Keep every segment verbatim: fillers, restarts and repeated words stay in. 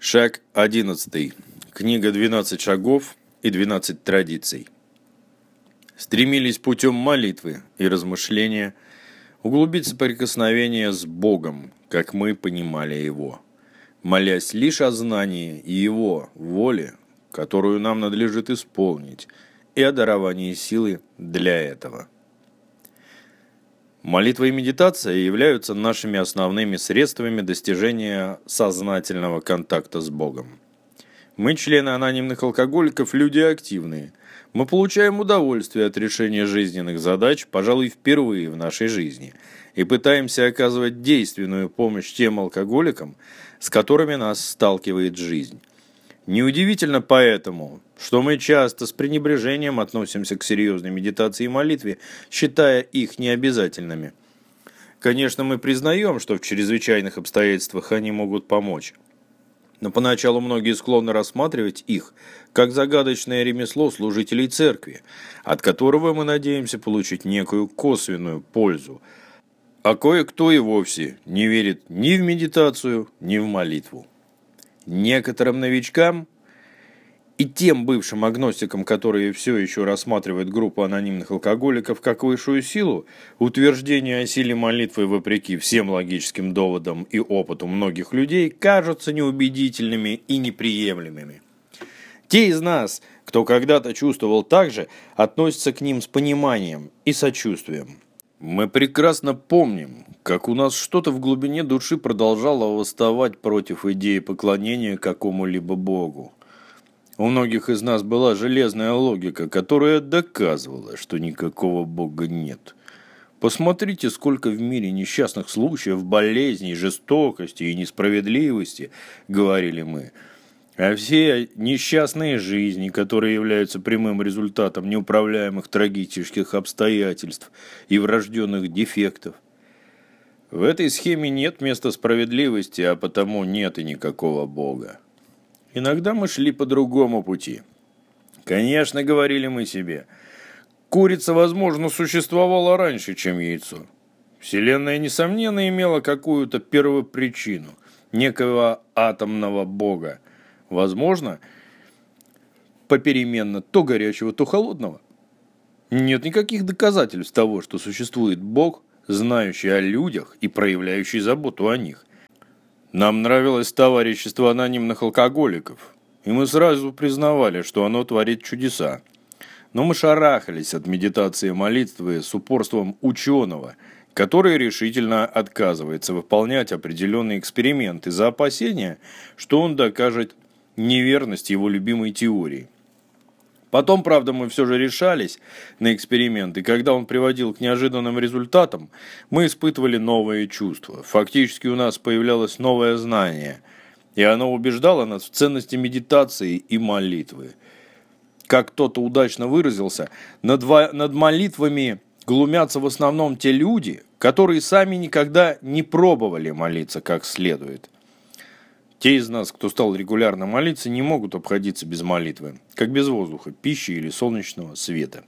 Шаг одиннадцатый. Книга «двенадцать шагов» и «двенадцать традиций». Стремились путем молитвы и размышления углубить соприкосновение с Богом, как мы понимали Его, молясь лишь о знании и Его воле, которую нам надлежит исполнить, и о даровании силы для этого. Молитва и медитация являются нашими основными средствами достижения сознательного контакта с Богом. Мы, члены анонимных алкоголиков, люди активные. Мы получаем удовольствие от решения жизненных задач, пожалуй, впервые в нашей жизни, и пытаемся оказывать действенную помощь тем алкоголикам, с которыми нас сталкивает жизнь. Неудивительно поэтому, что мы часто с пренебрежением относимся к серьезной медитации и молитве, считая их необязательными. Конечно, мы признаем, что в чрезвычайных обстоятельствах они могут помочь. Но поначалу многие склонны рассматривать их как загадочное ремесло служителей церкви, от которого мы надеемся получить некую косвенную пользу. А кое-кто и вовсе не верит ни в медитацию, ни в молитву. Некоторым новичкам и тем бывшим агностикам, которые все еще рассматривают группу анонимных алкоголиков как высшую силу, утверждение о силе молитвы вопреки всем логическим доводам и опыту многих людей кажутся неубедительными и неприемлемыми. Те из нас, кто когда-то чувствовал так же, относятся к ним с пониманием и сочувствием. Мы прекрасно помним, как у нас что-то в глубине души продолжало восставать против идеи поклонения какому-либо богу. У многих из нас была железная логика, которая доказывала, что никакого бога нет. Посмотрите, сколько в мире несчастных случаев, болезней, жестокости и несправедливости, говорили мы. А все несчастные жизни, которые являются прямым результатом неуправляемых трагических обстоятельств и врожденных дефектов. В этой схеме нет места справедливости, а потому нет и никакого Бога. Иногда мы шли по другому пути. Конечно, говорили мы себе, курица, возможно, существовала раньше, чем яйцо. Вселенная, несомненно, имела какую-то первопричину, некого атомного Бога. Возможно, попеременно то горячего, то холодного. Нет никаких доказательств того, что существует Бог, знающий о людях и проявляющий заботу о них. Нам нравилось товарищество анонимных алкоголиков, и мы сразу признавали, что оно творит чудеса. Но мы шарахались от медитации и молитвы с упорством ученого, который решительно отказывается выполнять определенные эксперименты за опасения, что он докажет неверность его любимой теории. Потом, правда, мы все же решались на эксперимент, и когда он приводил к неожиданным результатам, мы испытывали новые чувства. Фактически у нас появлялось новое знание, и оно убеждало нас в ценности медитации и молитвы. Как кто-то удачно выразился, над, во... над молитвами глумятся в основном те люди, которые сами никогда не пробовали молиться как следует. Те из нас, кто стал регулярно молиться, не могут обходиться без молитвы, как без воздуха, пищи или солнечного света.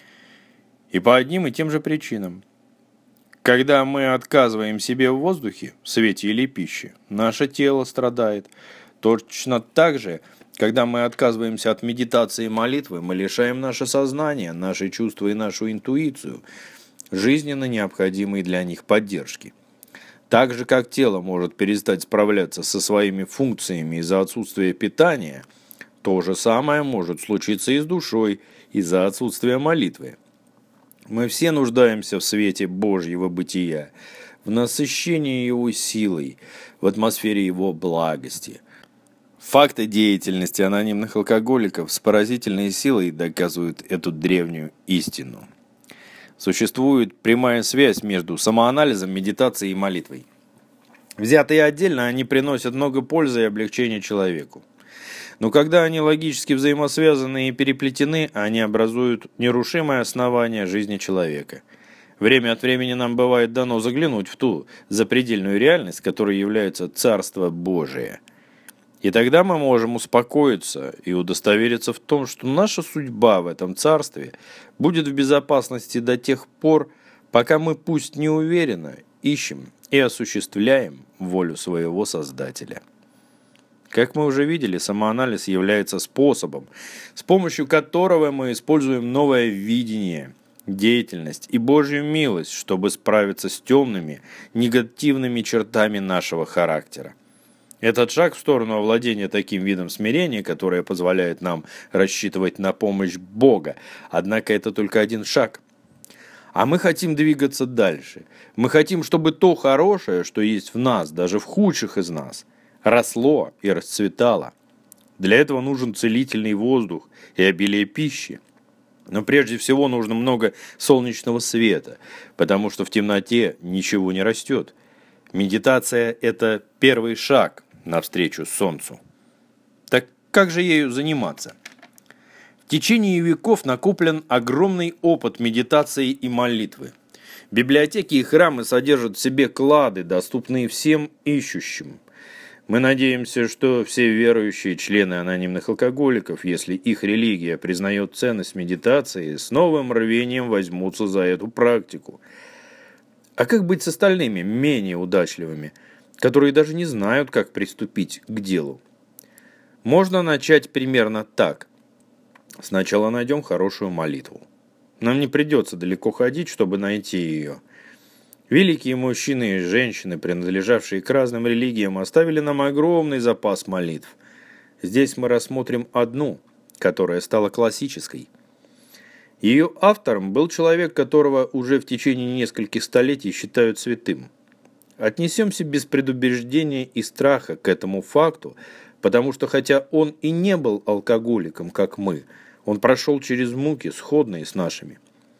И по одним и тем же причинам. Когда мы отказываем себе в воздухе, свете или пище, наше тело страдает. Точно так же, когда мы отказываемся от медитации и молитвы, мы лишаем наше сознание, наши чувства и нашу интуицию, жизненно необходимой для них поддержки. Так же, как тело может перестать справляться со своими функциями из-за отсутствия питания, то же самое может случиться и с душой из-за отсутствия молитвы. Мы все нуждаемся в свете Божьего бытия, в насыщении Его силой, в атмосфере Его благости. Факты деятельности анонимных алкоголиков с поразительной силой доказывают эту древнюю истину. Существует прямая связь между самоанализом, медитацией и молитвой. Взятые отдельно, они приносят много пользы и облегчения человеку. Но когда они логически взаимосвязаны и переплетены, они образуют нерушимое основание жизни человека. Время от времени нам бывает дано заглянуть в ту запредельную реальность, которой является Царство Божие. И тогда мы можем успокоиться и удостовериться в том, что наша судьба в этом царстве будет в безопасности до тех пор, пока мы, пусть не уверенно, ищем и осуществляем волю своего Создателя. Как мы уже видели, самоанализ является способом, с помощью которого мы используем новое видение, деятельность и Божью милость, чтобы справиться с темными, негативными чертами нашего характера. Этот шаг в сторону овладения таким видом смирения, которое позволяет нам рассчитывать на помощь Бога, однако это только один шаг. А мы хотим двигаться дальше. Мы хотим, чтобы то хорошее, что есть в нас, даже в худших из нас, росло и расцветало. Для этого нужен целительный воздух и обилие пищи. Но прежде всего нужно много солнечного света, потому что в темноте ничего не растет. Медитация – это первый шаг навстречу солнцу. Так как же ею заниматься? В течение веков накоплен огромный опыт медитации и молитвы. Библиотеки и храмы содержат в себе клады, доступные всем ищущим. Мы надеемся, что все верующие члены анонимных алкоголиков, если их религия признает ценность медитации, с новым рвением возьмутся за эту практику. А как быть с остальными, менее удачливыми, которые даже не знают, как приступить к делу? Можно начать примерно так. Сначала найдем хорошую молитву. Нам не придется далеко ходить, чтобы найти ее. Великие мужчины и женщины, принадлежавшие к разным религиям, оставили нам огромный запас молитв. Здесь мы рассмотрим одну, которая стала классической. Ее автором был человек, которого уже в течение нескольких столетий считают святым. Отнесемся без предубеждения и страха к этому факту, потому что хотя он и не был алкоголиком, как мы, он прошел через муки, сходные с нашими.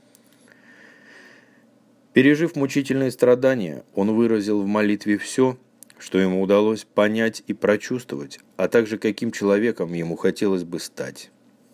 Пережив мучительные страдания, он выразил в молитве все, что ему удалось понять и прочувствовать, а также каким человеком ему хотелось бы стать.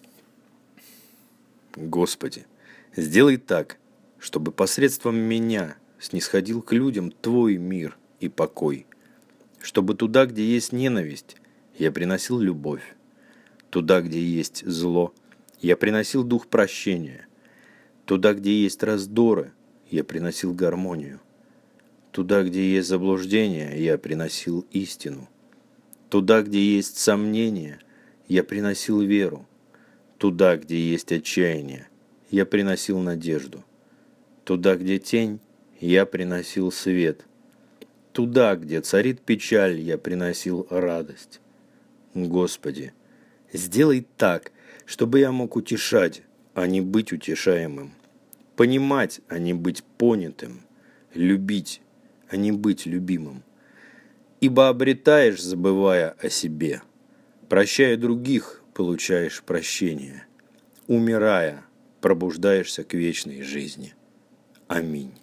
Господи, сделай так, чтобы посредством меня снисходил к людям Твой мир и покой, чтобы туда, где есть ненависть, я приносил любовь, туда, где есть зло, я приносил дух прощения, туда, где есть раздоры, я приносил гармонию. Туда, где есть заблуждение, я приносил истину. Туда, где есть сомнения, я приносил веру. Туда, где есть отчаяние, я приносил надежду. Туда, где тень, я приносил свет. Туда, где царит печаль, я приносил радость. Господи, сделай так, чтобы я мог утешать, а не быть утешаемым. Понимать, а не быть понятым, любить, а не быть любимым. Ибо обретаешь, забывая о себе. Прощая других, получаешь прощение. Умирая, пробуждаешься к вечной жизни. Аминь.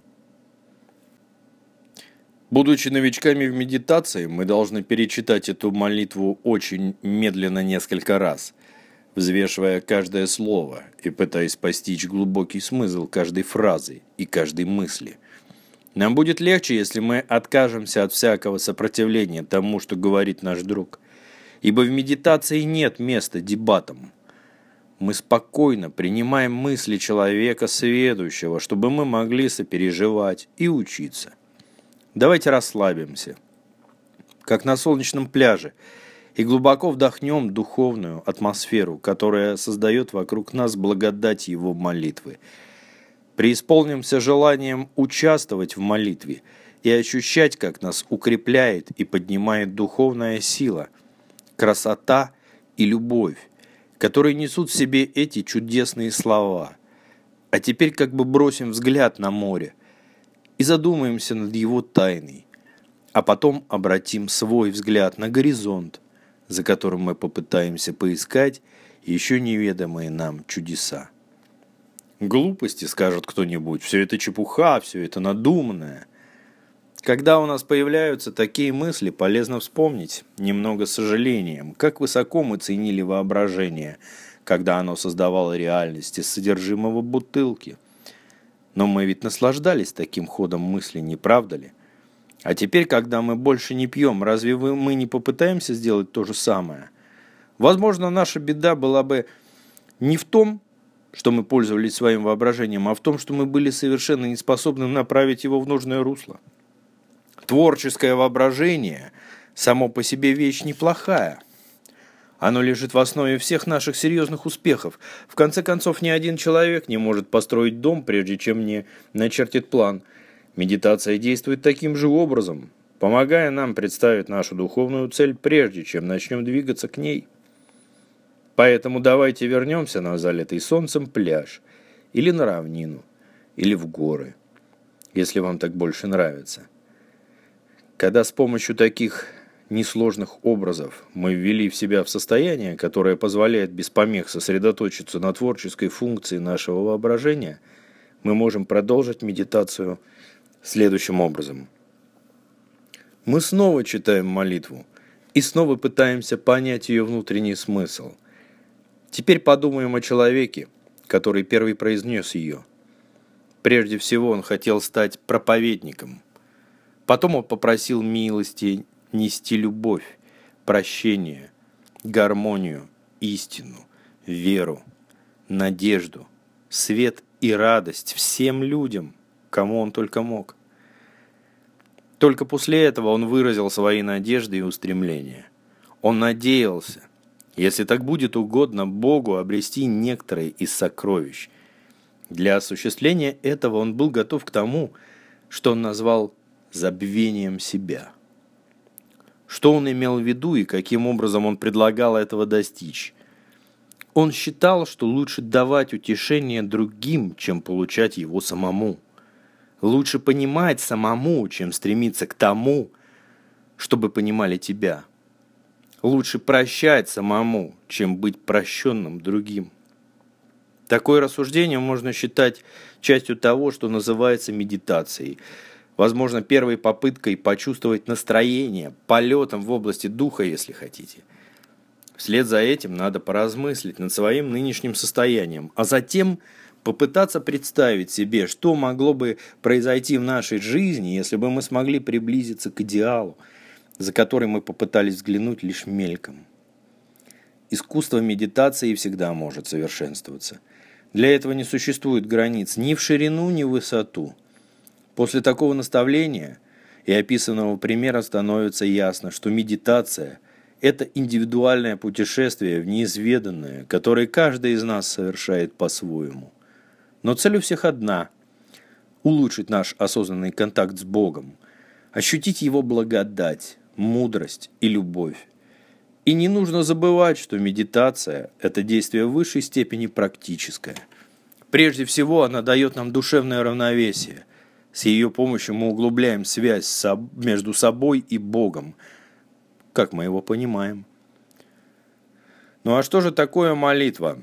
Будучи новичками в медитации, мы должны перечитать эту молитву очень медленно несколько раз, взвешивая каждое слово и пытаясь постичь глубокий смысл каждой фразы и каждой мысли. Нам будет легче, если мы откажемся от всякого сопротивления тому, что говорит наш друг, ибо в медитации нет места дебатам. Мы спокойно принимаем мысли человека сведущего, чтобы мы могли сопереживать и учиться. Давайте расслабимся, как на солнечном пляже, и глубоко вдохнем духовную атмосферу, которая создает вокруг нас благодать Его молитвы. Преисполнимся желанием участвовать в молитве и ощущать, как нас укрепляет и поднимает духовная сила, красота и любовь, которые несут в себе эти чудесные слова. А теперь как бы бросим взгляд на море и задумаемся над его тайной, а потом обратим свой взгляд на горизонт, за которым мы попытаемся поискать еще неведомые нам чудеса. Глупости, скажет кто-нибудь, все это чепуха, все это надуманное. Когда у нас появляются такие мысли, полезно вспомнить, немного с сожалением, как высоко мы ценили воображение, когда оно создавало реальность из содержимого бутылки. Но мы ведь наслаждались таким ходом мысли, не правда ли? А теперь, когда мы больше не пьем, разве мы не попытаемся сделать то же самое? Возможно, наша беда была бы не в том, что мы пользовались своим воображением, а в том, что мы были совершенно не способны направить его в нужное русло. Творческое воображение само по себе вещь неплохая. Оно лежит в основе всех наших серьезных успехов. В конце концов, ни один человек не может построить дом, прежде чем не начертит план. Медитация действует таким же образом, помогая нам представить нашу духовную цель, прежде чем начнем двигаться к ней. Поэтому давайте вернемся на залитый солнцем пляж, или на равнину, или в горы, если вам так больше нравится. Когда с помощью таких несложных образов мы ввели в себя в состояние, которое позволяет без помех сосредоточиться на творческой функции нашего воображения, мы можем продолжить медитацию следующим образом. Мы снова читаем молитву и снова пытаемся понять ее внутренний смысл. Теперь подумаем о человеке, который первый произнес ее. Прежде всего он хотел стать проповедником. Потом он попросил милости нести любовь, прощение, гармонию, истину, веру, надежду, свет и радость всем людям, кому он только мог. Только после этого он выразил свои надежды и устремления. Он надеялся, если так будет угодно Богу, обрести некоторые из сокровищ. Для осуществления этого он был готов к тому, что он назвал забвением себя. Что он имел в виду и каким образом он предлагал этого достичь? Он считал, что лучше давать утешение другим, чем получать его самому. Лучше понимать самому, чем стремиться к тому, чтобы понимали тебя. Лучше прощать самому, чем быть прощенным другим. Такое рассуждение можно считать частью того, что называется медитацией. Возможно, первой попыткой почувствовать настроение, полетом в области духа, если хотите. Вслед за этим надо поразмыслить над своим нынешним состоянием, а затем попытаться представить себе, что могло бы произойти в нашей жизни, если бы мы смогли приблизиться к идеалу, за который мы попытались взглянуть лишь мельком. Искусство медитации всегда может совершенствоваться. Для этого не существует границ ни в ширину, ни в высоту. После такого наставления и описанного примера становится ясно, что медитация – это индивидуальное путешествие в неизведанное, которое каждый из нас совершает по-своему. Но цель у всех одна – улучшить наш осознанный контакт с Богом, ощутить Его благодать, мудрость и любовь. И не нужно забывать, что медитация – это действие в высшей степени практическое. Прежде всего, она дает нам душевное равновесие. С ее помощью мы углубляем связь между собой и Богом, как мы его понимаем. Ну а что же такое молитва?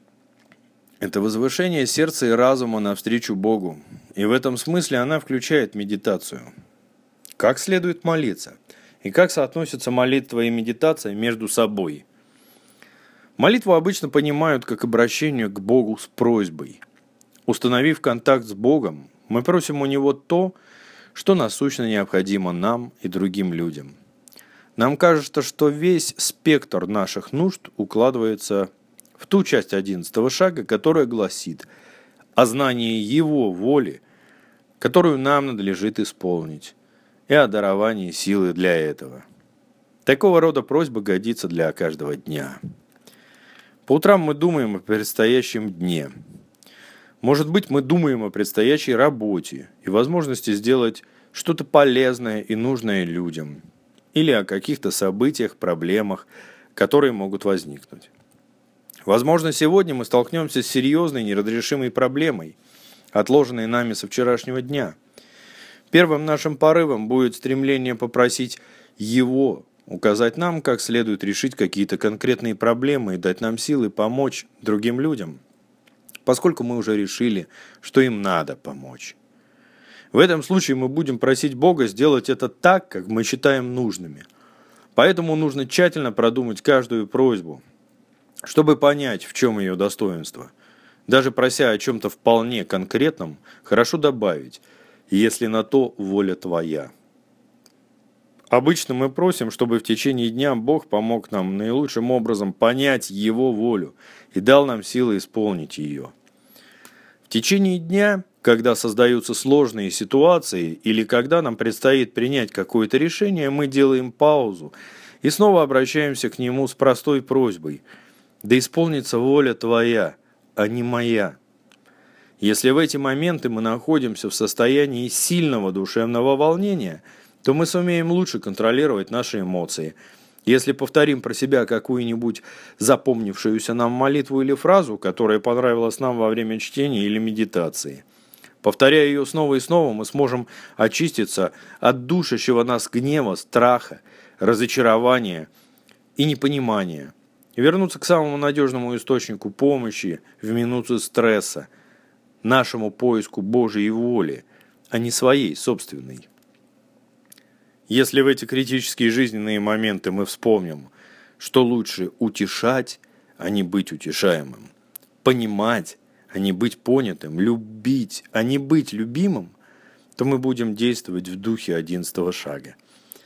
Это возвышение сердца и разума навстречу Богу. И в этом смысле она включает медитацию. Как следует молиться? И как соотносятся молитва и медитация между собой? Молитву обычно понимают как обращение к Богу с просьбой. Установив контакт с Богом, мы просим у Него то, что насущно необходимо нам и другим людям. Нам кажется, что весь спектр наших нужд укладывается в ту часть одиннадцатого шага, которая гласит о знании Его воли, которую нам надлежит исполнить, и о даровании силы для этого. Такого рода просьба годится для каждого дня. По утрам мы думаем о предстоящем дне. Может быть, мы думаем о предстоящей работе и возможности сделать что-то полезное и нужное людям, или о каких-то событиях, проблемах, которые могут возникнуть. Возможно, сегодня мы столкнемся с серьезной неразрешимой проблемой, отложенной нами со вчерашнего дня. Первым нашим порывом будет стремление попросить Его указать нам, как следует решить какие-то конкретные проблемы и дать нам силы помочь другим людям, поскольку мы уже решили, что им надо помочь. В этом случае мы будем просить Бога сделать это так, как мы считаем нужными. Поэтому нужно тщательно продумать каждую просьбу, чтобы понять, в чем ее достоинство. Даже прося о чем-то вполне конкретном, хорошо добавить «если на то воля твоя». Обычно мы просим, чтобы в течение дня Бог помог нам наилучшим образом понять Его волю и дал нам силы исполнить ее. В течение дня когда создаются сложные ситуации или когда нам предстоит принять какое-то решение, мы делаем паузу и снова обращаемся к Нему с простой просьбой: «Да исполнится воля Твоя, а не моя». Если в эти моменты мы находимся в состоянии сильного душевного волнения, то мы сумеем лучше контролировать наши эмоции. Если повторим про себя какую-нибудь запомнившуюся нам молитву или фразу, которая понравилась нам во время чтения или медитации, повторяя ее снова и снова, мы сможем очиститься от душащего нас гнева, страха, разочарования и непонимания, и вернуться к самому надежному источнику помощи в минуты стресса, нашему поиску Божьей воли, а не своей собственной. Если в эти критические жизненные моменты мы вспомним, что лучше утешать, а не быть утешаемым, понимать, а не быть понятым, любить, а не быть любимым, то мы будем действовать в духе одиннадцатого шага.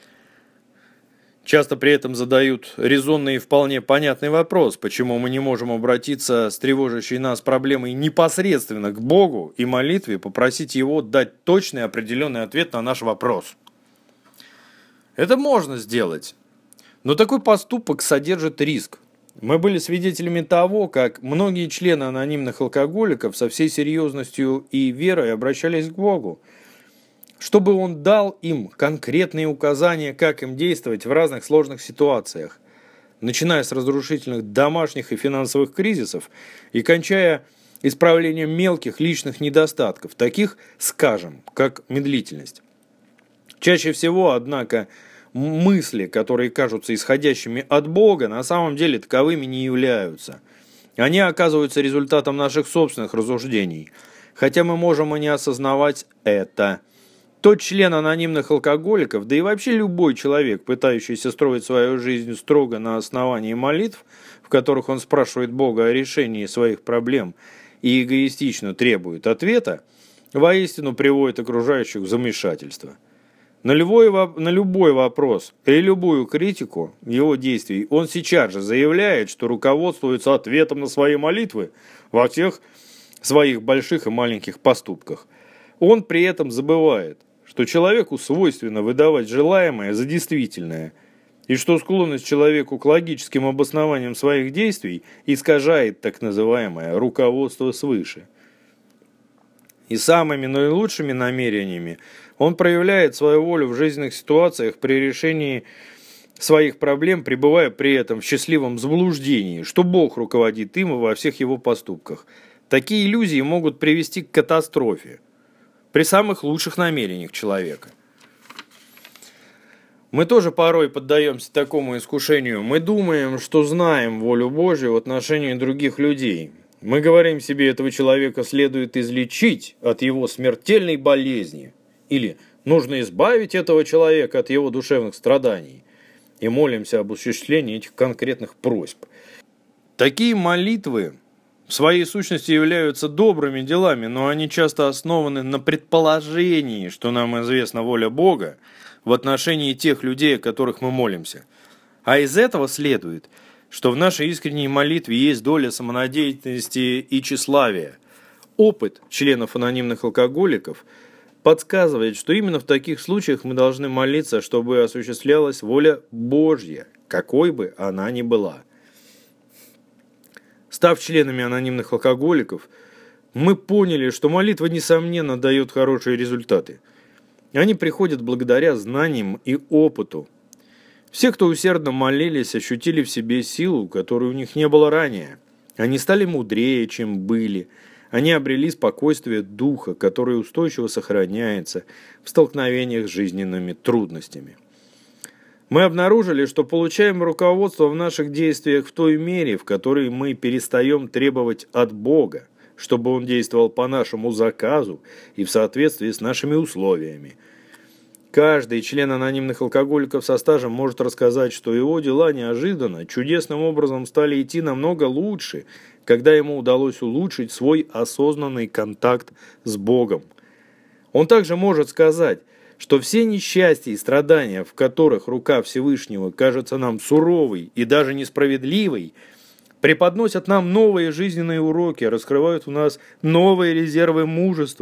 Часто при этом задают резонный и вполне понятный вопрос, почему мы не можем обратиться с тревожащей нас проблемой непосредственно к Богу и молитве попросить Его дать точный и определенный ответ на наш вопрос. Это можно сделать, но такой поступок содержит риск. Мы были свидетелями того, как многие члены анонимных алкоголиков со всей серьезностью и верой обращались к Богу, чтобы Он дал им конкретные указания, как им действовать в разных сложных ситуациях, начиная с разрушительных домашних и финансовых кризисов и кончая исправлением мелких личных недостатков, таких, скажем, как медлительность. Чаще всего, однако, мысли, которые кажутся исходящими от Бога, на самом деле таковыми не являются. Они оказываются результатом наших собственных рассуждений, хотя мы можем и не осознавать это. Тот член анонимных алкоголиков, да и вообще любой человек, пытающийся строить свою жизнь строго на основании молитв, в которых он спрашивает Бога о решении своих проблем и эгоистично требует ответа, воистину приводит окружающих в замешательство. На любой, на любой вопрос или любую критику его действий он сейчас же заявляет, что руководствуется ответом на свои молитвы во всех своих больших и маленьких поступках. Он при этом забывает, что человеку свойственно выдавать желаемое за действительное, и что склонность человеку к логическим обоснованиям своих действий искажает так называемое руководство свыше. И самыми наилучшими намерениями он проявляет свою волю в жизненных ситуациях при решении своих проблем, пребывая при этом в счастливом заблуждении, что Бог руководит им во всех его поступках. Такие иллюзии могут привести к катастрофе при самых лучших намерениях человека. Мы тоже порой поддаемся такому искушению. Мы думаем, что знаем волю Божью в отношении других людей. Мы говорим себе, этого человека следует излечить от его смертельной болезни. Или нужно избавить этого человека от его душевных страданий. И молимся об осуществлении этих конкретных просьб. Такие молитвы в своей сущности являются добрыми делами, но они часто основаны на предположении, что нам известна воля Бога в отношении тех людей, о которых мы молимся. А из этого следует, что в нашей искренней молитве есть доля самонадеятельности и тщеславия. Опыт членов анонимных алкоголиков подсказывает, что именно в таких случаях мы должны молиться, чтобы осуществлялась воля Божья, какой бы она ни была. Став членами анонимных алкоголиков, мы поняли, что молитва, несомненно, дает хорошие результаты. Они приходят благодаря знаниям и опыту. Все, кто усердно молились, ощутили в себе силу, которой у них не было ранее. Они стали мудрее, чем были. Они обрели спокойствие духа, которое устойчиво сохраняется в столкновениях с жизненными трудностями. Мы обнаружили, что получаем руководство в наших действиях в той мере, в которой мы перестаем требовать от Бога, чтобы Он действовал по нашему заказу и в соответствии с нашими условиями. Каждый член анонимных алкоголиков со стажем может рассказать, что его дела неожиданно, чудесным образом стали идти намного лучше, когда ему удалось улучшить свой осознанный контакт с Богом. Он также может сказать, что все несчастья и страдания, в которых рука Всевышнего кажется нам суровой и даже несправедливой, преподносят нам новые жизненные уроки, раскрывают у нас новые резервы мужества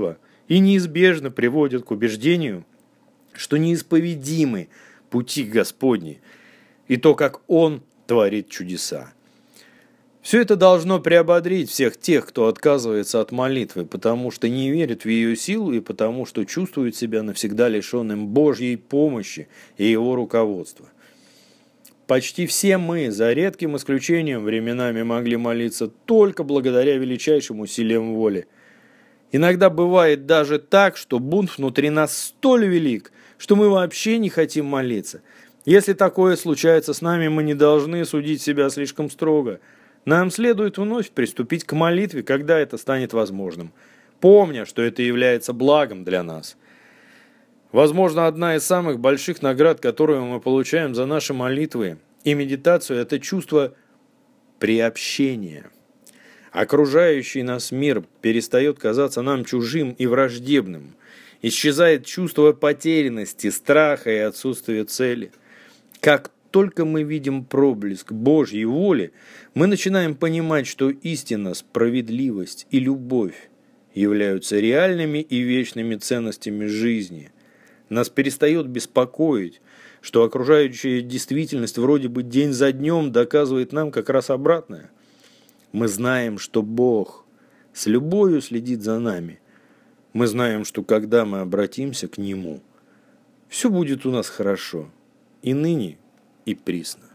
и неизбежно приводят к убеждению, что неисповедимы пути Господни и то, как Он творит чудеса. Все это должно приободрить всех тех, кто отказывается от молитвы, потому что не верит в ее силу и потому что чувствует себя навсегда лишенным Божьей помощи и Его руководства. Почти все мы, за редким исключением, временами могли молиться только благодаря величайшим усилиям воли. Иногда бывает даже так, что бунт внутри нас столь велик, что мы вообще не хотим молиться. Если такое случается с нами, мы не должны судить себя слишком строго. Нам следует вновь приступить к молитве, когда это станет возможным, помня, что это является благом для нас. Возможно, одна из самых больших наград, которую мы получаем за наши молитвы и медитацию, это чувство приобщения. Окружающий нас мир перестает казаться нам чужим и враждебным. Исчезает чувство потерянности, страха и отсутствия цели. Как только мы видим проблеск Божьей воли, мы начинаем понимать, что истина, справедливость и любовь являются реальными и вечными ценностями жизни. Нас перестает беспокоить, что окружающая действительность вроде бы день за днем доказывает нам как раз обратное. Мы знаем, что Бог с любовью следит за нами. Мы знаем, что когда мы обратимся к Нему, все будет у нас хорошо, и ныне, и присно.